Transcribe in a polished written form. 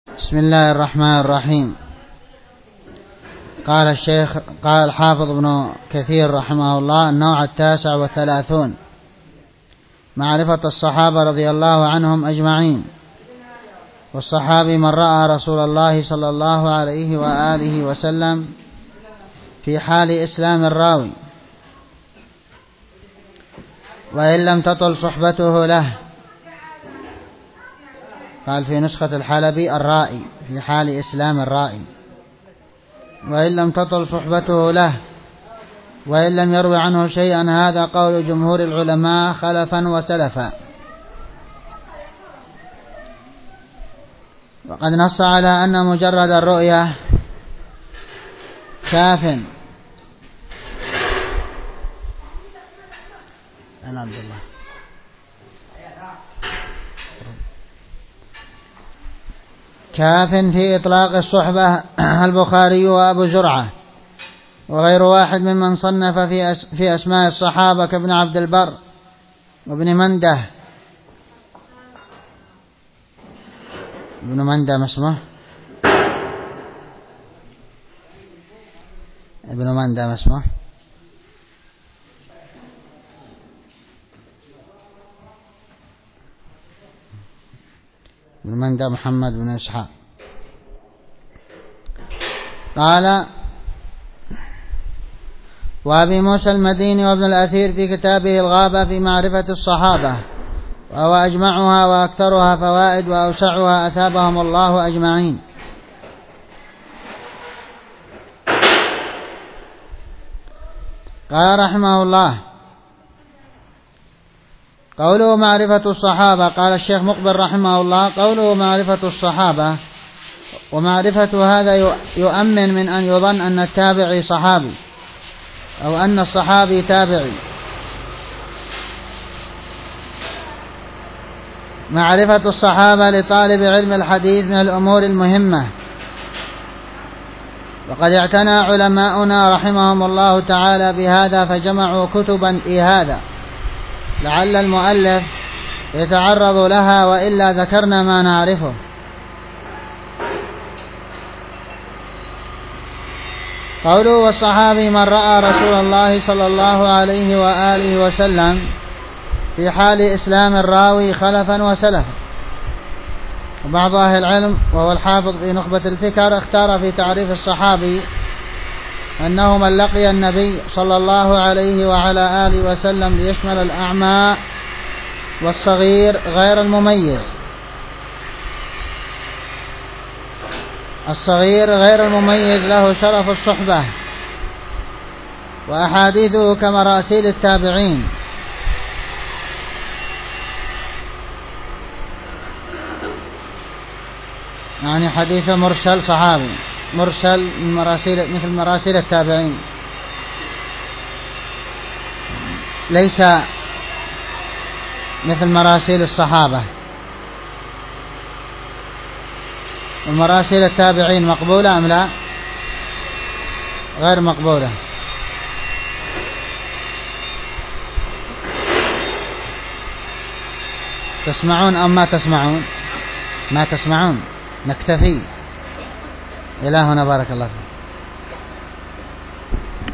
بسم الله الرحمن الرحيم. قال الحافظ ابن كثير رحمه الله: النوع 39، معرفة الصحابة رضي الله عنهم أجمعين. والصحابي من رأى رسول الله صلى الله عليه وآله وسلم في حال إسلام الراوي وإن لم تطل صحبته له. قال في نسخة الحلبي الرائي في حال إسلام الرائي وإن لم تطل صحبته له وإن لم يروي عنه شيئا. هذا قول جمهور العلماء خلفا وسلفا. وقد نص على أن مجرد الرؤية كاف. أنا عبد الله كاف في إطلاق الصحبة البخاري وأبو زرعة وغير واحد ممن صنف في أسماء الصحابة كابن عبد البر وابن منده. ابن منده ما اسمه؟ ابن منده ما اسمه؟ ابن منده محمد بن إسحاق. قال: وأبي موسى المديني وابن الأثير في كتابه الغابة في معرفة الصحابة، وهو أجمعها وأكثرها فوائد وأوسعها، أثابهم الله أجمعين. قال رحمه الله: قوله معرفة الصحابة. قال الشيخ مقبل رحمه الله: قوله معرفة الصحابة ومعرفة هذا يؤمن من أن يظن أن التابعي صحابي أو أن الصحابي تابعي. معرفة الصحابة لطالب علم الحديث من الأمور المهمة، وقد اعتنى علماؤنا رحمهم الله تعالى بهذا فجمعوا كتبا في هذا، لعل المؤلف يتعرض لها وإلا ذكرنا ما نعرفه. قوله: والصحابي من رأى رسول الله صلى الله عليه وآله وسلم في حال إسلام الراوي خلفا وسلفا. وبعض أهل العلم وهو الحافظ في نخبة الفكر اختار في تعريف الصحابي أنه من لقي النبي صلى الله عليه وعلى آله وسلم ليشمل الأعمى والصغير غير المميز. الصغير غير المميز له شرف الصحبة، وأحاديثه كمراسيل التابعين. يعني حديث مرسل صحابي، مرسل من مراسيل مثل مراسيل التابعين، ليس مثل مراسيل الصحابة. ومراسيل التابعين مقبولة أم لا؟ غير مقبولة. تسمعون أم ما تسمعون؟ ما تسمعون. نكتفي إلى هنا، بارك الله فيكم.